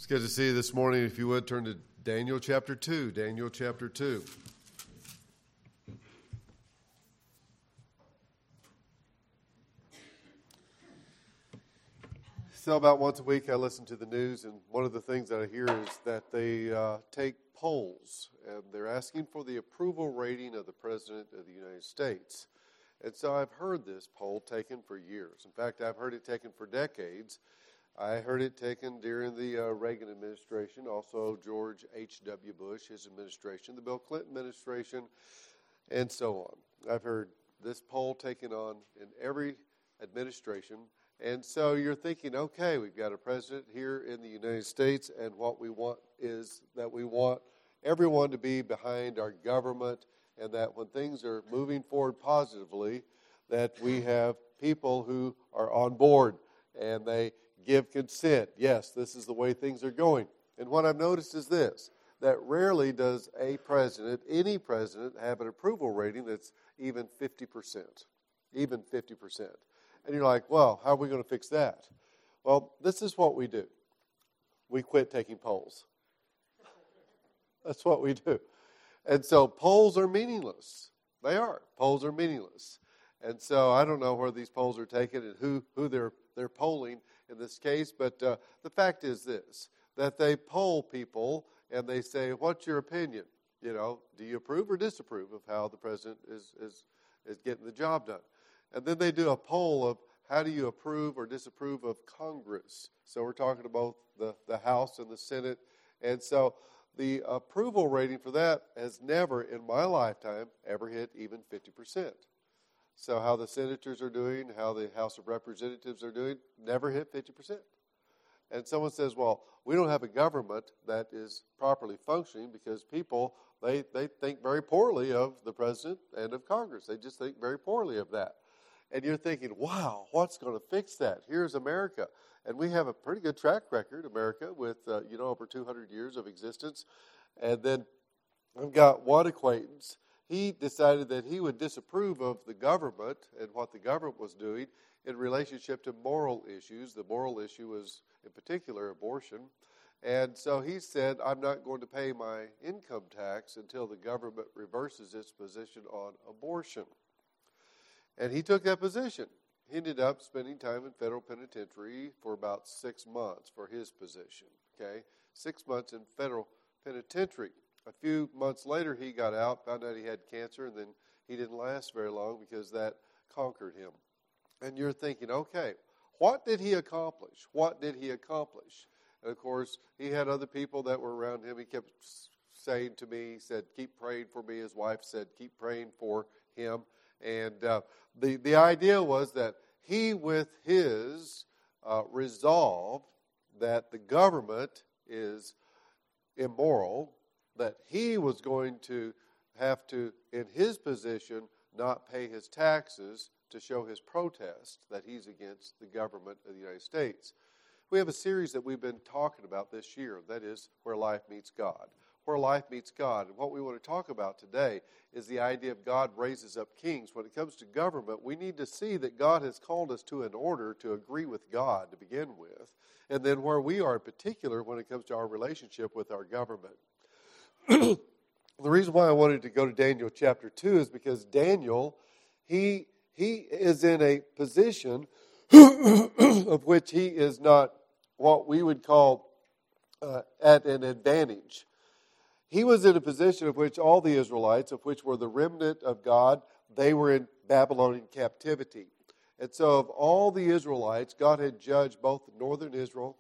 It's good to see you this morning. If you would, turn to Daniel chapter 2. Daniel chapter 2. So about once a week I listen to the news, and one of the things that I hear is that they take polls, and they're asking for the approval rating of the President of the United States. And so I've heard this poll taken for years. In fact, I've heard it taken for decades. I heard it taken during the Reagan administration, also George H.W. Bush, his administration, the Bill Clinton administration, and so on. I've heard this poll taken on in every administration. And so you're thinking, okay, we've got a president here in the United States, and what we want is that we want everyone to be behind our government, and that when things are moving forward positively, that we have people who are on board, and they give consent. Yes, this is the way things are going. And what I've noticed is this, that rarely does a president, any president, have an approval rating that's even 50%. Even 50%. And you're like, well, how are we going to fix that? Well, this is what we do. We quit taking polls. That's what we do. And so polls are meaningless. They are. Polls are meaningless. And so I don't know where these polls are taken and who they're polling in this case, but the fact is this, that they poll people and they say, what's your opinion? You know, do you approve or disapprove of how the president is getting the job done? And then they do a poll of how do you approve or disapprove of Congress. So we're talking about the House and the Senate. And so the approval rating for that has never in my lifetime ever hit even 50%. So how the senators are doing, how the House of Representatives are doing, never hit 50%. And someone says, well, we don't have a government that is properly functioning because people, they think very poorly of the president and of Congress. They just think very poorly of that. And you're thinking, wow, what's going to fix that? Here's America. And we have a pretty good track record, America, with, over 200 years of existence. And then I've got one acquaintance. He decided that he would disapprove of the government and what the government was doing in relationship to moral issues. The moral issue was, in particular, abortion. And so he said, I'm not going to pay my income tax until the government reverses its position on abortion. And he took that position. He ended up spending time in federal penitentiary for about 6 months for his position. Okay, 6 months in federal penitentiary. A few months later, he got out, found out he had cancer, and then he didn't last very long because that conquered him. And you're thinking, okay, what did he accomplish? What did he accomplish? And, of course, he had other people that were around him. He kept saying to me, he said, keep praying for me. His wife said, keep praying for him. And the idea was that he, with his resolve that the government is immoral, that he was going to have to, in his position, not pay his taxes to show his protest that he's against the government of the United States. We have a series that we've been talking about this year, that is Where Life Meets God. Where Life Meets God. And what we want to talk about today is the idea of God raises up kings. When it comes to government, we need to see that God has called us to an order to agree with God to begin with, and then where we are in particular when it comes to our relationship with our government. The reason why I wanted to go to Daniel chapter 2 is because Daniel, he is in a position of which he is not what we would call at an advantage. He was in a position of which all the Israelites, of which were the remnant of God, they were in Babylonian captivity. And so of all the Israelites, God had judged both northern Israel,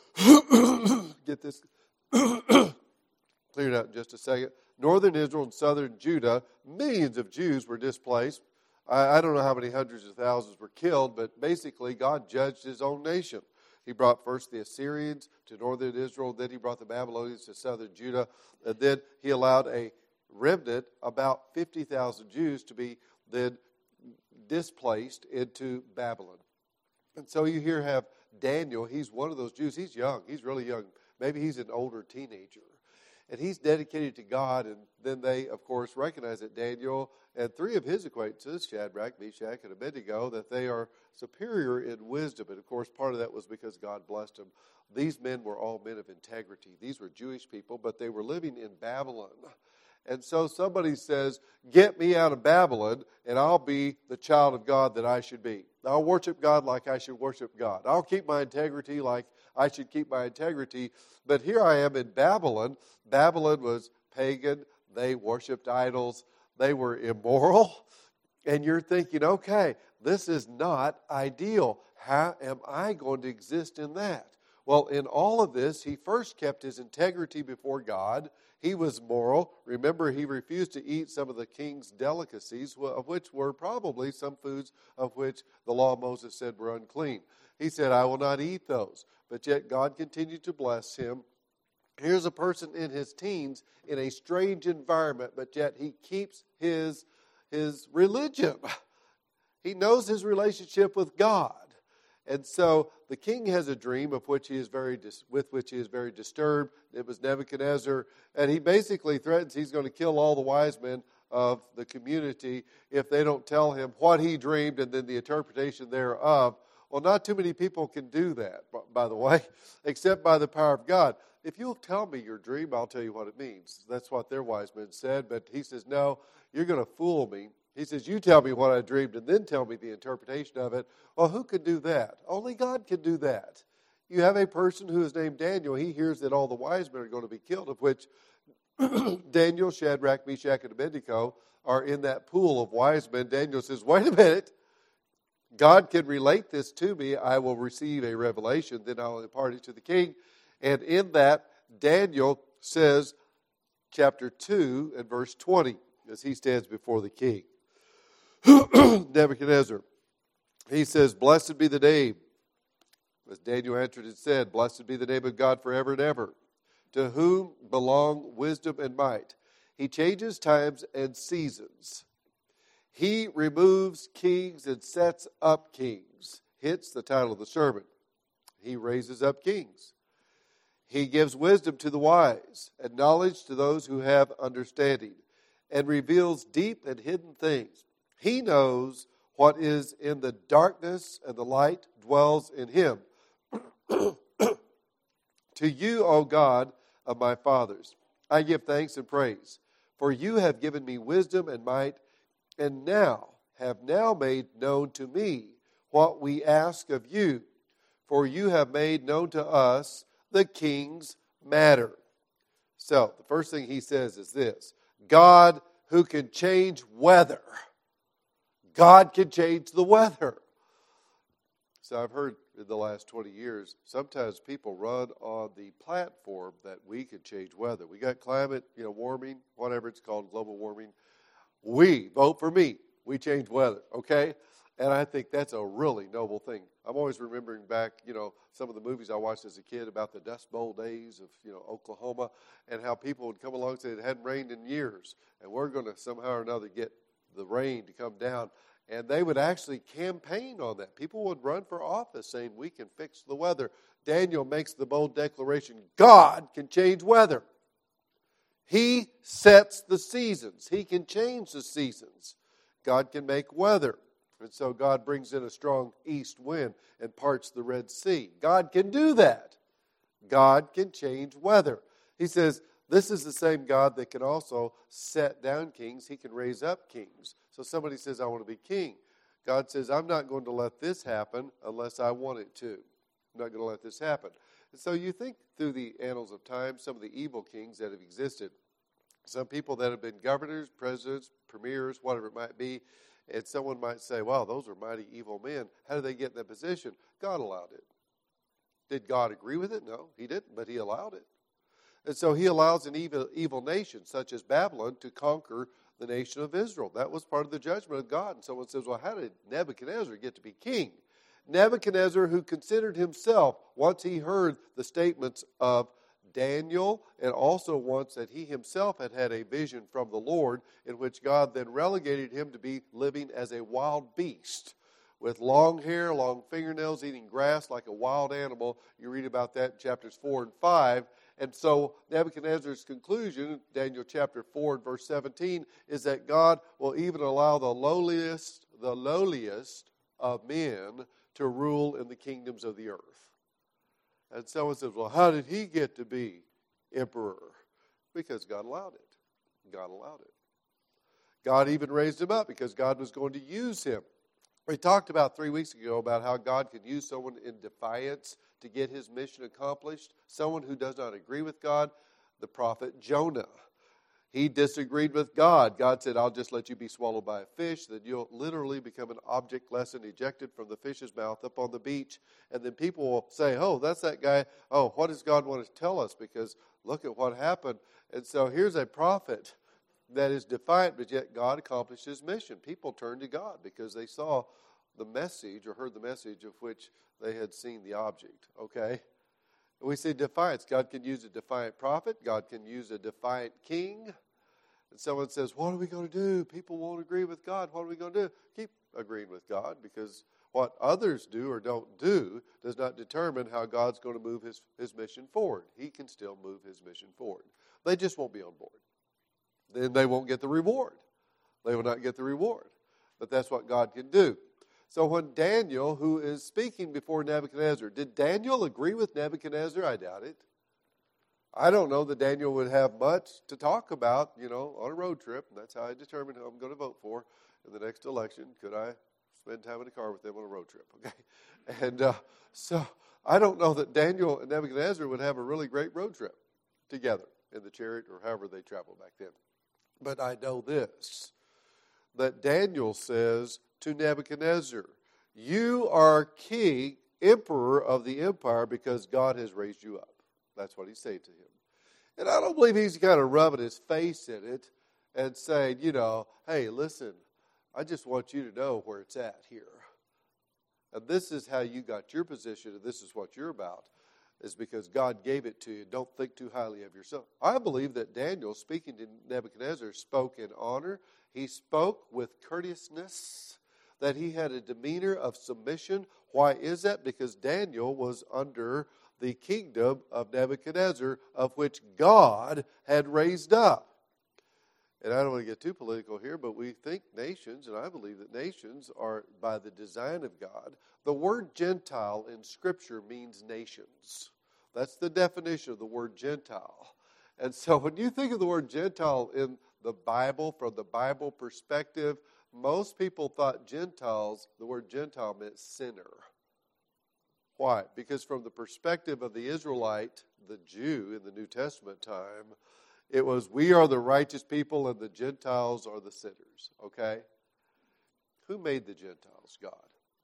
get this cleared out in just a second, northern Israel and southern Judah. Millions of Jews were displaced. I don't know how many hundreds of thousands were killed, but basically God judged his own nation. He brought first the Assyrians to northern Israel, then he brought the Babylonians to southern Judah, and then he allowed a remnant, about 50,000 Jews, to be then displaced into Babylon. And so you here have Daniel. He's one of those Jews. He's young. He's really young. Maybe he's an older teenager. and he's dedicated to God. And then they, of course, recognize that Daniel and three of his acquaintances, Shadrach, Meshach, and Abednego, that they are superior in wisdom. And, of course, part of that was because God blessed them. These men were all men of integrity. These were Jewish people, but they were living in Babylon. And so somebody says, get me out of Babylon, and I'll be the child of God that I should be. I'll worship God like I should worship God. I'll keep my integrity like I should keep my integrity. But here I am in Babylon. Babylon was pagan. They worshipped idols. They were immoral. And you're thinking, okay, this is not ideal. How am I going to exist in that? Well, in all of this, he first kept his integrity before God. He was moral. Remember, he refused to eat some of the king's delicacies, of which were probably some foods of which the law of Moses said were unclean. He said, I will not eat those. But yet God continued to bless him. Here's a person in his teens in a strange environment, but yet he keeps his religion. He knows his relationship with God. And so the king has a dream with which he is very disturbed. It was Nebuchadnezzar, and he basically threatens he's going to kill all the wise men of the community if they don't tell him what he dreamed and then the interpretation thereof. Well, not too many people can do that, by the way, except by the power of God. If you'll tell me your dream, I'll tell you what it means. That's what their wise men said, but he says, no, you're going to fool me. He says, you tell me what I dreamed and then tell me the interpretation of it. Well, who could do that? Only God can do that. You have a person who is named Daniel. He hears that all the wise men are going to be killed, of which Daniel, Shadrach, Meshach, and Abednego are in that pool of wise men. Daniel says, wait a minute. God can relate this to me. I will receive a revelation. Then I'll impart it to the king. And in that, Daniel says, chapter 2 and verse 20, as he stands before the king. Nebuchadnezzar, he says, blessed be the name, as Daniel answered and said, blessed be the name of God forever and ever, to whom belong wisdom and might. He changes times and seasons. He removes kings and sets up kings. Hence the title of the sermon. He raises up kings. He gives wisdom to the wise and knowledge to those who have understanding, and reveals deep and hidden things. He knows what is in the darkness, and the light dwells in him. To you, O God of my fathers, I give thanks and praise, for you have given me wisdom and might, and have now made known to me what we ask of you, for you have made known to us the king's matter. So, the first thing he says is this: God who can change weather. God can change the weather. So I've heard in the last 20 years, sometimes people run on the platform that we can change weather. We got climate, warming, whatever it's called, global warming. We, vote for me, we change weather, okay? And I think that's a really noble thing. I'm always remembering back, some of the movies I watched as a kid about the Dust Bowl days of, Oklahoma, and how people would come along and say it hadn't rained in years, and we're going to somehow or another get the rain to come down. And they would actually campaign on that. People would run for office saying, we can fix the weather. Daniel makes the bold declaration, God can change weather. He sets the seasons. He can change the seasons. God can make weather. And so God brings in a strong east wind and parts the Red Sea. God can do that. God can change weather. He says, this is the same God that can also set down kings. He can raise up kings. So somebody says, I want to be king. God says, I'm not going to let this happen unless I want it to. I'm not going to let this happen. And so you think through the annals of time, some of the evil kings that have existed, some people that have been governors, presidents, premiers, whatever it might be, and someone might say, wow, those are mighty evil men. How did they get in that position? God allowed it. Did God agree with it? No, he didn't, but he allowed it. And so he allows an evil nation, such as Babylon, to conquer the nation of Israel. That was part of the judgment of God. And someone says, well, how did Nebuchadnezzar get to be king? Nebuchadnezzar, who considered himself, once he heard the statements of Daniel, and also once that he himself had a vision from the Lord, in which God then relegated him to be living as a wild beast, with long hair, long fingernails, eating grass like a wild animal. You read about that in chapters 4 and 5. And so Nebuchadnezzar's conclusion, Daniel chapter 4 and verse 17, is that God will even allow the lowliest of men to rule in the kingdoms of the earth. And someone says, well, how did he get to be emperor? Because God allowed it. God allowed it. God even raised him up because God was going to use him. We talked about 3 weeks ago about how God can use someone in defiance to get his mission accomplished. Someone who does not agree with God, the prophet Jonah. He disagreed with God. God said, I'll just let you be swallowed by a fish. Then you'll literally become an object lesson ejected from the fish's mouth up on the beach. And then people will say, oh, that's that guy. Oh, what does God want to tell us? Because look at what happened. And so here's a prophet that is defiant, but yet God accomplished his mission. People turned to God because they saw the message or heard the message of which they had seen the object. Okay? We see defiance. God can use a defiant prophet. God can use a defiant king. And someone says, what are we going to do? People won't agree with God. What are we going to do? Keep agreeing with God, because what others do or don't do does not determine how God's going to move his mission forward. He can still move his mission forward. They just won't be on board. Then they won't get the reward. They will not get the reward. But that's what God can do. So when Daniel, who is speaking before Nebuchadnezzar, did Daniel agree with Nebuchadnezzar? I doubt it. I don't know that Daniel would have much to talk about, on a road trip. And that's how I determine who I'm going to vote for in the next election. Could I spend time in a car with them on a road trip? Okay. And so I don't know that Daniel and Nebuchadnezzar would have a really great road trip together in the chariot or however they traveled back then. But I know this, that Daniel says to Nebuchadnezzar, you are king, emperor of the empire because God has raised you up. That's what he's saying to him. And I don't believe he's kind of rubbing his face in it and saying, hey, listen, I just want you to know where it's at here. And this is how you got your position, and this is what you're about, is because God gave it to you. Don't think too highly of yourself. I believe that Daniel, speaking to Nebuchadnezzar, spoke in honor. He spoke with courteousness, that he had a demeanor of submission. Why is that? Because Daniel was under the kingdom of Nebuchadnezzar, of which God had raised up. And I don't want to get too political here, but we think nations, and I believe that nations are by the design of God. The word Gentile in Scripture means nations. That's the definition of the word Gentile. And so when you think of the word Gentile in the Bible, from the Bible perspective, most people thought Gentiles, the word Gentile meant sinner. Why? Because from the perspective of the Israelite, the Jew in the New Testament time, it was, we are the righteous people and the Gentiles are the sinners, okay? Who made the Gentiles? God.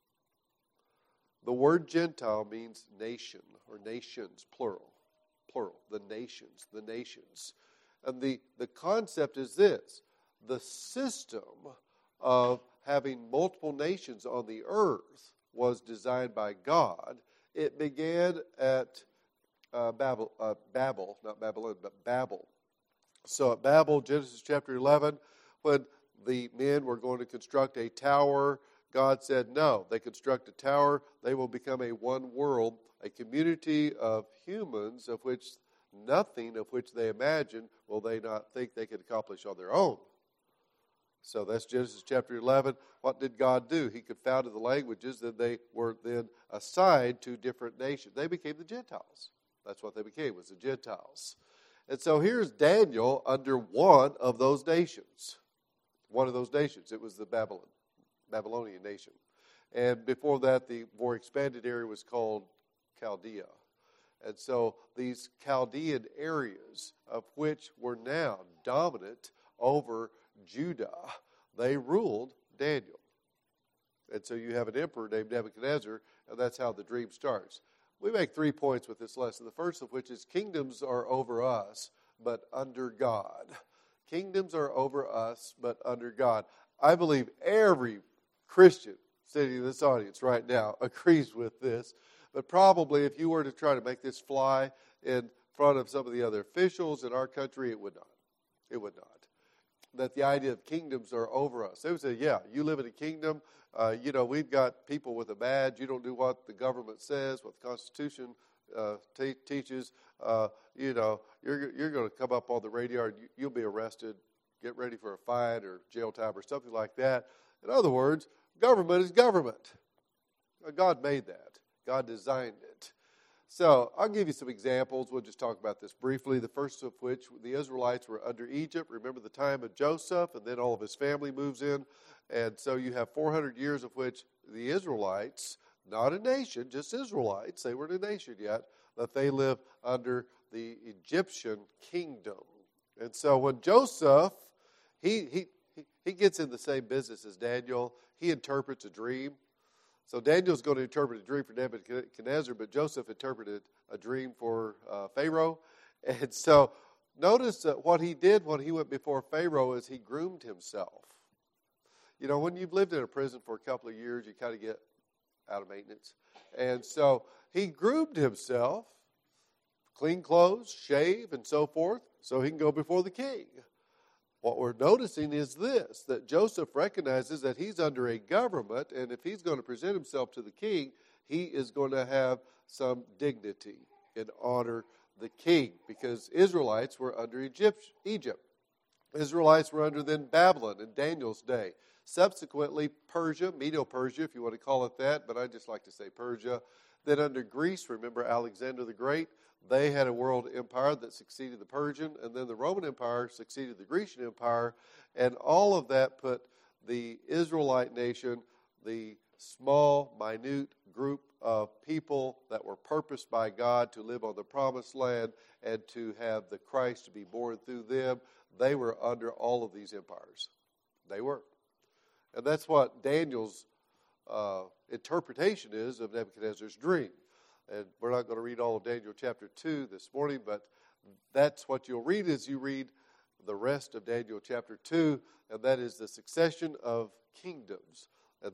The word Gentile means nation or nations, plural, the nations. And the concept is this, the system of having multiple nations on the earth was designed by God. It began at Babel, not Babylon, but Babel. So at Babel, Genesis chapter 11, when the men were going to construct a tower, God said, no, they construct a tower, they will become a one world, a community of humans of which nothing of which they imagine will they not think they could accomplish on their own. So that's Genesis chapter 11. What did God do? He confounded the languages, that they were then assigned to different nations. They became the Gentiles. That's what they became, was the Gentiles. And so here's Daniel under one of those nations. One of those nations. It was the Babylonian nation. And before that, the more expanded area was called Chaldea. And so these Chaldean areas, of which were now dominant over Judah, they ruled Daniel. And so you have an emperor named Nebuchadnezzar, and that's how the dream starts. We make 3 points with this lesson. The first of which is kingdoms are over us, but under God. Kingdoms are over us, but under God. I believe every Christian sitting in this audience right now agrees with this. But probably if you were to try to make this fly in front of some of the other officials in our country, it would not. It would not. that the idea of kingdoms are over us. They would say, yeah, you live in a kingdom. We've got people with a badge. You don't do what the government says, what the Constitution teaches. You're going to come up on the radio and you'll be arrested. Get ready for a fine or jail time or something like that. In other words, government is government. God made that. God designed it. So I'll give you some examples. We'll just talk about this briefly. The first of which, the Israelites were under Egypt. Remember the time of Joseph, and then all of his family moves in. And so you have 400 years of which the Israelites, not a nation, just Israelites, they weren't a nation yet, that they live under the Egyptian kingdom. And so when Joseph, he gets in the same business as Daniel. He interprets a dream. So Daniel's going to interpret a dream for Nebuchadnezzar, but Joseph interpreted a dream for Pharaoh. And so notice that what he did when he went before Pharaoh is he groomed himself. When you've lived in a prison for a couple of years, you kind of get out of maintenance. And so he groomed himself, clean clothes, shave, and so forth, so he can go before the king. What we're noticing is this, that Joseph recognizes that he's under a government, and if he's going to present himself to the king, he is going to have some dignity and honor the king, because Israelites were under Egypt. Israelites were under then Babylon in Daniel's day. Subsequently, Persia, Medo-Persia, if you want to call it that, but I just like to say Persia. Then under Greece, remember Alexander the Great? They had a world empire that succeeded the Persian, and then the Roman Empire succeeded the Grecian Empire, and all of that put the Israelite nation, the small, minute group of people that were purposed by God to live on the promised land and to have the Christ to be born through them, they were under all of these empires. They were. And that's what Daniel's interpretation is of Nebuchadnezzar's dream. And we're not going to read all of Daniel chapter 2 this morning, but that's what you'll read as you read the rest of Daniel chapter 2, and that is the succession of kingdoms. And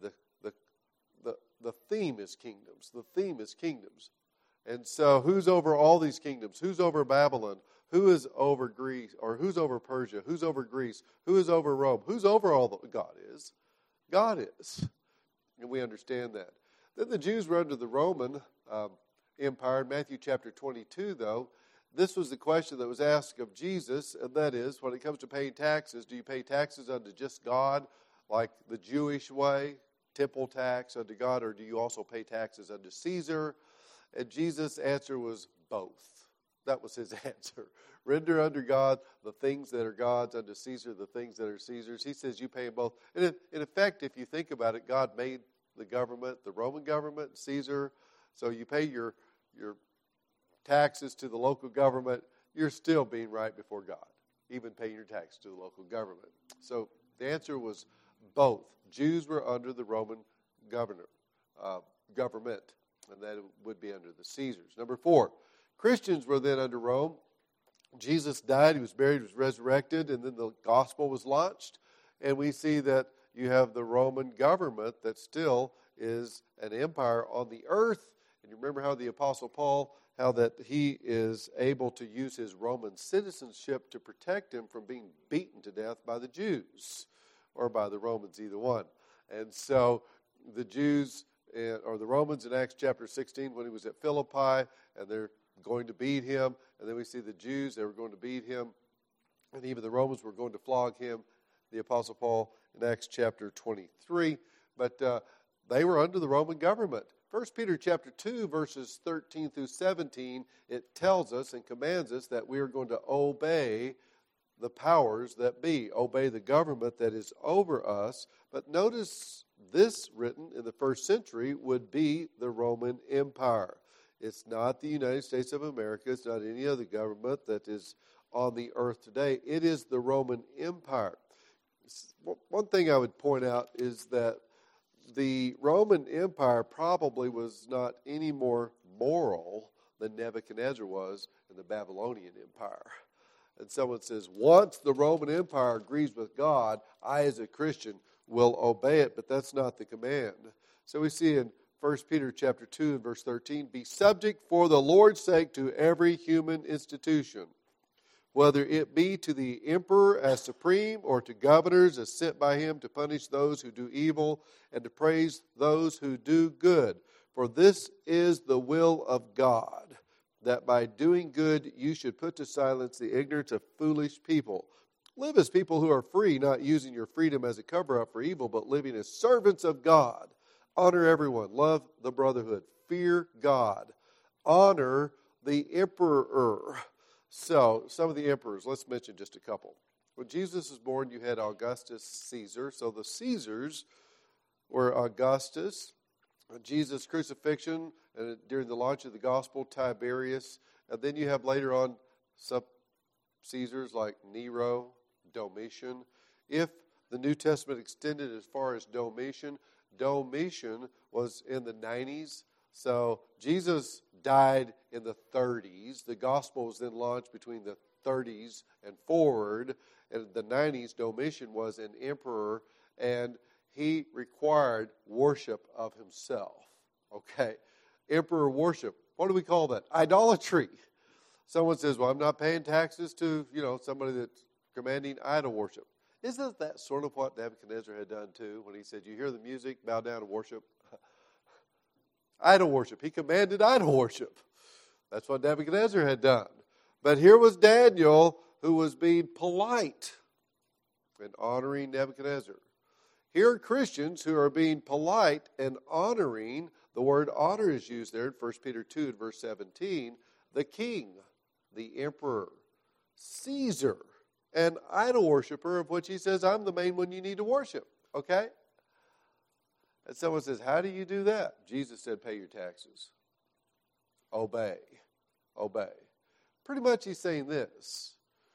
the theme is kingdoms. The theme is kingdoms. And so who's over all these kingdoms? Who's over Babylon? Who is over Greece? Or who's over Persia? Who's over Greece? Who is over Rome? Who's over all that? God is. God is. And we understand that. Then the Jews were under the Roman Empire. In Matthew chapter 22, though, this was the question that was asked of Jesus, and that is, when it comes to paying taxes, do you pay taxes unto just God, like the Jewish way, temple tax unto God, or do you also pay taxes unto Caesar? And Jesus' answer was both. That was his answer. Render unto God the things that are God's, unto Caesar the things that are Caesar's. He says you pay them both. And in effect, if you think about it, God made the government, the Roman government, Caesar. So you pay your taxes to the local government, you're still being right before God, even paying your tax to the local government. So the answer was both. Jews were under the Roman government, and that would be under the Caesars. Number 4, Christians were then under Rome. Jesus died, he was buried, he was resurrected, and then the gospel was launched. And we see that you have the Roman government that still is an empire on the earth. And you remember how the Apostle Paul, how that he is able to use his Roman citizenship to protect him from being beaten to death by the Jews or by the Romans, either one. And so the Jews or the Romans in Acts chapter 16, when he was at Philippi, and they're going to beat him. And then we see the Jews, they were going to beat him. And even the Romans were going to flog him, the Apostle Paul, in Acts chapter 23. But they were under the Roman government. 1 Peter chapter 2, verses 13 through 17, it tells us and commands us that we are going to obey the powers that be, obey the government that is over us. But notice this written in the first century would be the Roman Empire. It's not the United States of America. It's not any other government that is on the earth today. It is the Roman Empire. One thing I would point out is that the Roman Empire probably was not any more moral than Nebuchadnezzar was in the Babylonian Empire. And someone says, once the Roman Empire agrees with God, I as a Christian will obey it, but that's not the command. So we see in 1 Peter chapter 2 and verse 13, be subject for the Lord's sake to every human institution, whether it be to the emperor as supreme or to governors as sent by him to punish those who do evil and to praise those who do good. For this is the will of God, that by doing good you should put to silence the ignorance of foolish people. Live as people who are free, not using your freedom as a cover-up for evil, but living as servants of God. Honor everyone. Love the brotherhood. Fear God. Honor the emperor. So, some of the emperors, let's mention just a couple. When Jesus was born, you had Augustus Caesar. So the Caesars were Augustus, Jesus' crucifixion, and during the launch of the gospel, Tiberius. And then you have later on some Caesars like Nero, Domitian. If the New Testament extended as far as Domitian was in the 90s. So Jesus died in the 30s. The gospel was then launched between the 30s and forward. And in the 90s, Domitian was an emperor, and he required worship of himself. Okay, emperor worship. What do we call that? Idolatry. Someone says, well, I'm not paying taxes to, somebody that's commanding idol worship. Isn't that sort of what Nebuchadnezzar had done too when he said, you hear the music, bow down and worship? Idol worship. He commanded idol worship. That's what Nebuchadnezzar had done. But here was Daniel who was being polite and honoring Nebuchadnezzar. Here are Christians who are being polite and honoring. The word honor is used there in 1 Peter 2 and verse 17. The king, the emperor, Caesar, an idol worshiper of which he says, I'm the main one you need to worship. Okay? And someone says, how do you do that? Jesus said, pay your taxes. Obey. Obey. Pretty much he's saying this.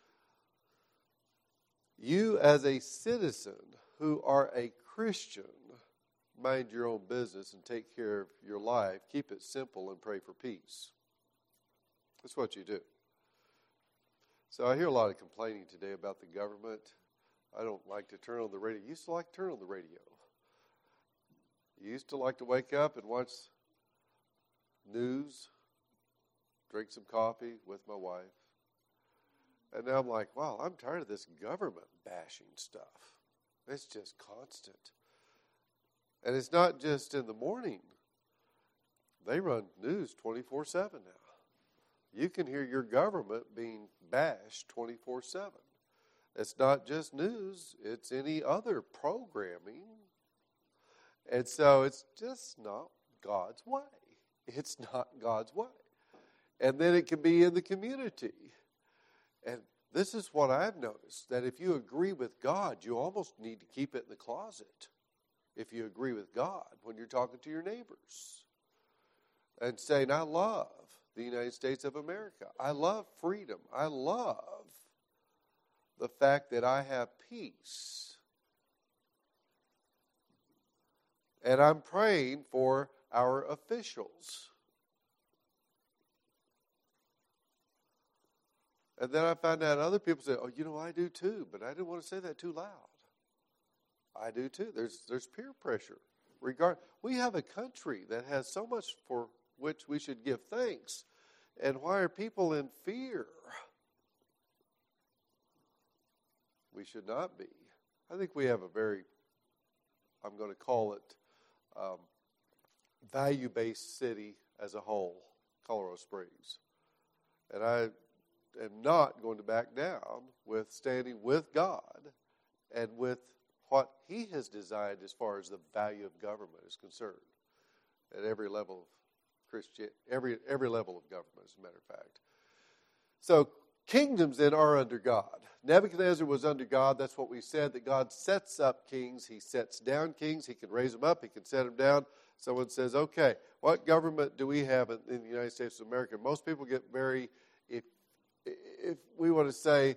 You as a citizen who are a Christian, mind your own business and take care of your life. Keep it simple and pray for peace. That's what you do. So I hear a lot of complaining today about the government. I don't like to turn on the radio. I used to like to turn on the radio. I used to like to wake up and watch news, drink some coffee with my wife. And now I'm like, wow, I'm tired of this government bashing stuff. It's just constant. And it's not just in the morning. They run news 24/7 now. You can hear your government being bashed 24/7. It's not just news, it's any other programming. And so it's just not God's way. It's not God's way. And then it can be in the community. And this is what I've noticed, that if you agree with God, you almost need to keep it in the closet. If you agree with God when you're talking to your neighbors. And saying, I love the United States of America. I love freedom. I love the fact that I have peace. And I'm praying for our officials. And then I find out other people say, oh, I do too, but I didn't want to say that too loud. I do too. There's peer pressure. We have a country that has so much for which we should give thanks. And why are people in fear? We should not be. I think we have a very, I'm going to call it, value-based city as a whole, Colorado Springs. And I am not going to back down with standing with God and with what He has designed as far as the value of government is concerned at every level of every level of government, as a matter of fact. So kingdoms then are under God. Nebuchadnezzar was under God. That's what we said, that God sets up kings. He sets down kings. He can raise them up. He can set them down. Someone says, okay, what government do we have in the United States of America? Most people get very, if we want to say,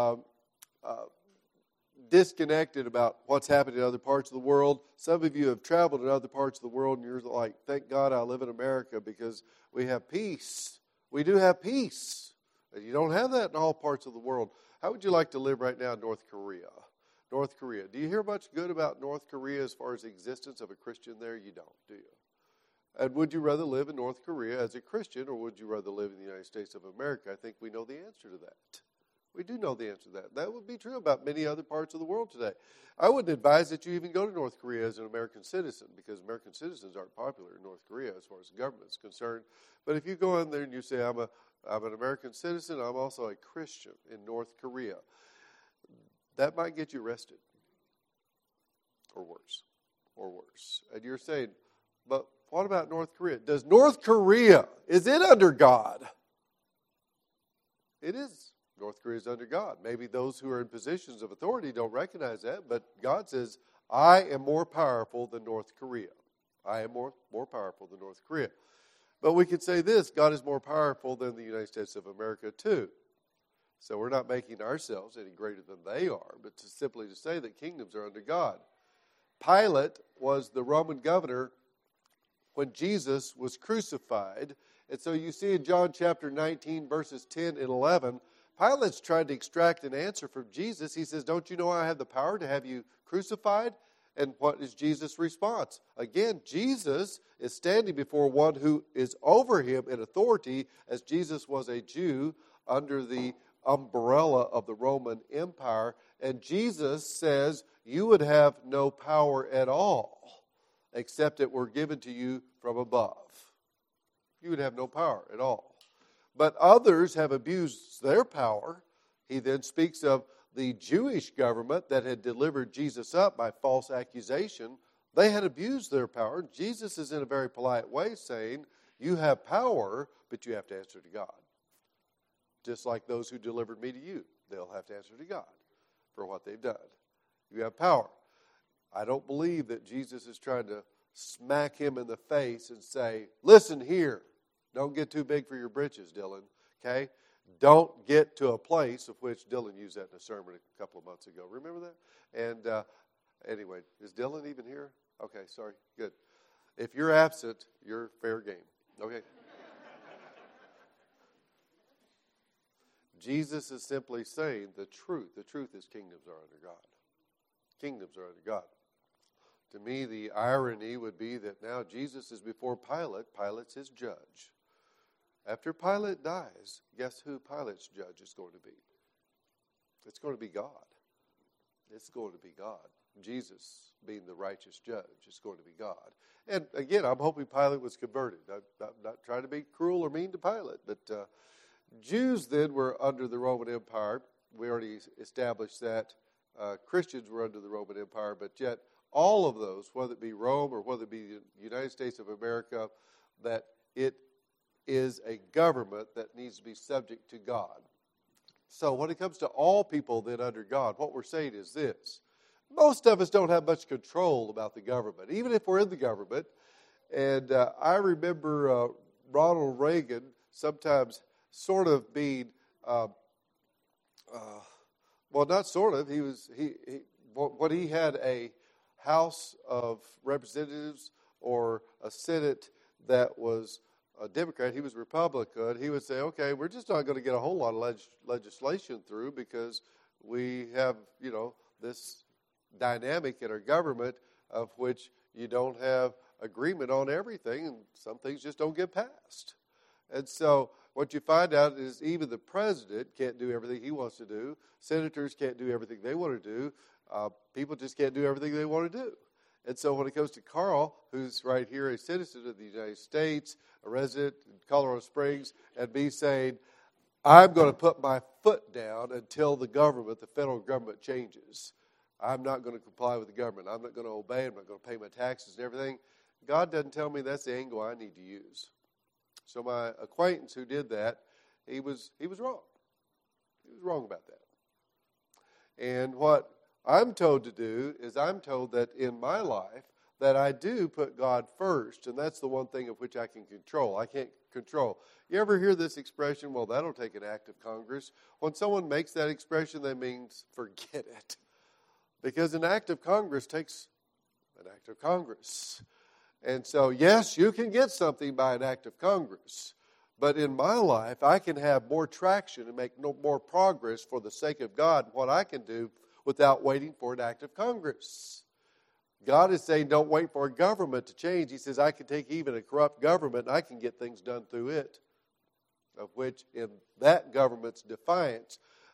disconnected about what's happening in other parts of the world. Some of you have traveled in other parts of the world, and you're like, thank God I live in America because we have peace. We do have peace. And you don't have that in all parts of the world. How would you like to live right now in North Korea? North Korea. Do you hear much good about North Korea as far as the existence of a Christian there? You don't, do you? And would you rather live in North Korea as a Christian, or would you rather live in the United States of America? I think we know the answer to that. We do know the answer to that. That would be true about many other parts of the world today. I wouldn't advise that you even go to North Korea as an American citizen, because American citizens aren't popular in North Korea as far as the government is concerned. But if you go in there and you say, I'm an American citizen, I'm also a Christian in North Korea, that might get you arrested. Or worse. And you're saying, but what about North Korea? Does North Korea, is it under God? It is. North Korea is under God. Maybe those who are in positions of authority don't recognize that, but God says, I am more powerful than North Korea. I am more powerful than North Korea. But we could say this, God is more powerful than the United States of America too. So we're not making ourselves any greater than they are, but simply to say that kingdoms are under God. Pilate was the Roman governor when Jesus was crucified. And so you see in John chapter 19, verses 10 and 11, Pilate's tried to extract an answer from Jesus. He says, don't you know I have the power to have you crucified? And what is Jesus' response? Again, Jesus is standing before one who is over him in authority, as Jesus was a Jew under the umbrella of the Roman Empire. And Jesus says, you would have no power at all, except it were given to you from above. You would have no power at all. But others have abused their power. He then speaks of the Jewish government that had delivered Jesus up by false accusation. They had abused their power. Jesus is in a very polite way saying, you have power, but you have to answer to God. Just like those who delivered me to you, they'll have to answer to God for what they've done. You have power. I don't believe that Jesus is trying to smack him in the face and say, listen here. Don't get too big for your britches, Dylan, okay? Don't get to a place of which Dylan used that in a sermon a couple of months ago. Remember that? And anyway, is Dylan even here? Okay, sorry, good. If you're absent, you're fair game, okay? Jesus is simply saying the truth. The truth is kingdoms are under God. Kingdoms are under God. To me, the irony would be that now Jesus is before Pilate. Pilate's his judge. After Pilate dies, guess who Pilate's judge is going to be? It's going to be God. It's going to be God. Jesus being the righteous judge is going to be God. And again, I'm hoping Pilate was converted. I'm not trying to be cruel or mean to Pilate, but Jews then were under the Roman Empire. We already established that. Christians were under the Roman Empire, but yet all of those, whether it be Rome or whether it be the United States of America, that it is a government that needs to be subject to God. So when it comes to all people then under God, what we're saying is this. Most of us don't have much control about the government, even if we're in the government. And I remember Ronald Reagan sometimes sort of being, well, not sort of, when he had a House of Representatives or a Senate that was a Democrat, he was Republican, he would say, okay, we're just not going to get a whole lot of legislation through because we have, this dynamic in our government of which you don't have agreement on everything, and some things just don't get passed. And so what you find out is even the president can't do everything he wants to do. Senators can't do everything they want to do. People just can't do everything they want to do. And so when it comes to Carl, who's right here, a citizen of the United States, a resident in Colorado Springs, and me saying, I'm going to put my foot down until the federal government changes. I'm not going to comply with the government. I'm not going to obey. I'm not going to pay my taxes and everything. God doesn't tell me that's the angle I need to use. So my acquaintance who did that, he was wrong. He was wrong about that. And what I'm told to do is I'm told that in my life that I do put God first, and that's the one thing of which I can control. I can't control. You ever hear this expression, well, that'll take an act of Congress? When someone makes that expression, that means forget it. Because an act of Congress takes an act of Congress. And so, yes, you can get something by an act of Congress. But in my life, I can have more traction and make more progress for the sake of God and what I can do without waiting for an act of Congress. God is saying don't wait for a government to change. He says I can take even a corrupt government and I can get things done through it, of which in that government's defiance,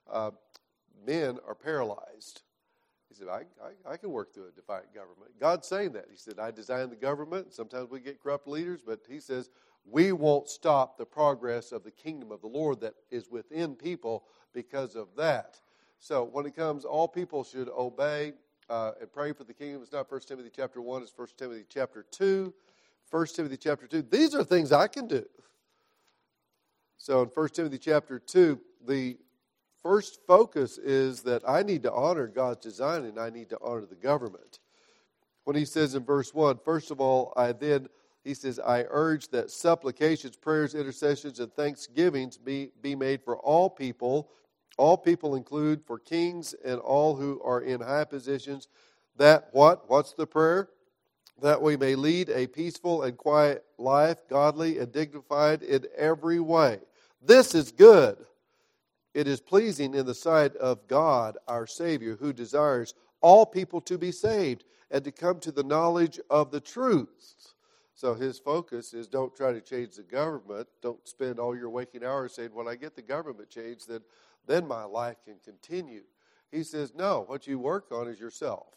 men are paralyzed. He said, I can work through a defiant government. God's saying that. He said, I designed the government. Sometimes we get corrupt leaders, but he says, we won't stop the progress of the kingdom of the Lord that is within people because of that. So when it comes, all people should obey and pray for the kingdom. It's not 1 Timothy chapter 1, it's 1 Timothy chapter 2. 1 Timothy chapter 2, these are things I can do. So in 1 Timothy chapter 2, the first focus is that I need to honor God's design and I need to honor the government. When he says in verse 1, first of all, he says, I urge that supplications, prayers, intercessions, and thanksgivings be made for all people. All people include for kings and all who are in high positions. That what? What's the prayer? That we may lead a peaceful and quiet life, godly and dignified in every way. This is good. It is pleasing in the sight of God, our Savior, who desires all people to be saved and to come to the knowledge of the truth. So his focus is don't try to change the government. Don't spend all your waking hours saying, when I get the government changed, then my life can continue. He says, no, what you work on is yourself.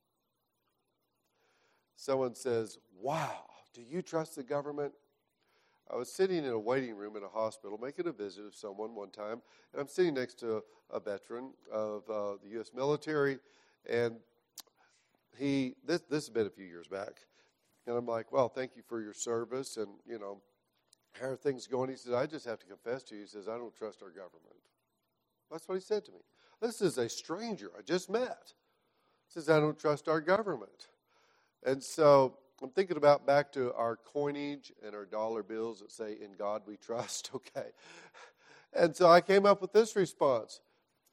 Someone says, wow, do you trust the government? I was sitting in a waiting room in a hospital making a visit of someone one time, and I'm sitting next to a veteran of the U.S. military, and this has been a few years back, and I'm like, well, thank you for your service, and, how are things going? He says, I just have to confess to you, he says, I don't trust our government. That's what he said to me. This is a stranger I just met. He says, I don't trust our government. And so I'm thinking about back to our coinage and our dollar bills that say, in God we trust, okay. And so I came up with this response.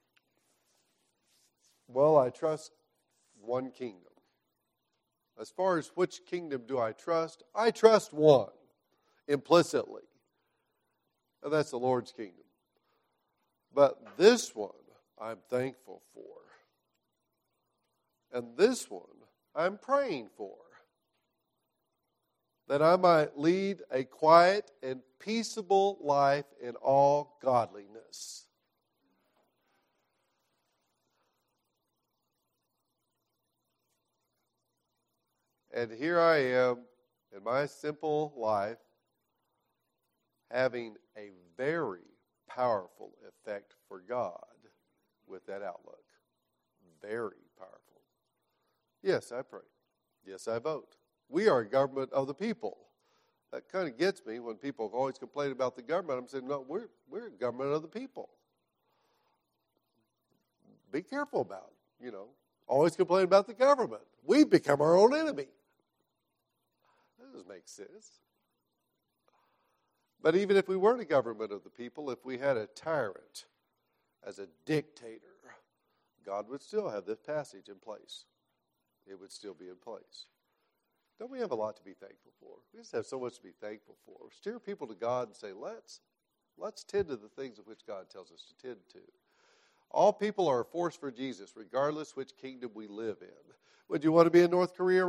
Well, I trust one kingdom. As far as which kingdom do I trust one implicitly. And that's the Lord's kingdom. But this one I'm thankful for. And this one I'm praying for, that I might lead a quiet and peaceable life in all godliness. And here I am in my simple life having a very powerful effect for God with that outlook. Very powerful. Yes, I pray. Yes, I vote. We are a government of the people. That kind of gets me when people have always complained about the government. I'm saying, no, we're a government of the people. Be careful about it, Always complain about the government. We've become our own enemy. That doesn't make sense. But even if we weren't a government of the people, if we had a tyrant as a dictator, God would still have this passage in place. It would still be in place. Don't we have a lot to be thankful for? We just have so much to be thankful for. Steer people to God and say, let's tend to the things of which God tells us to tend to. All people are a force for Jesus, regardless which kingdom we live in. Would you want to be in North Korea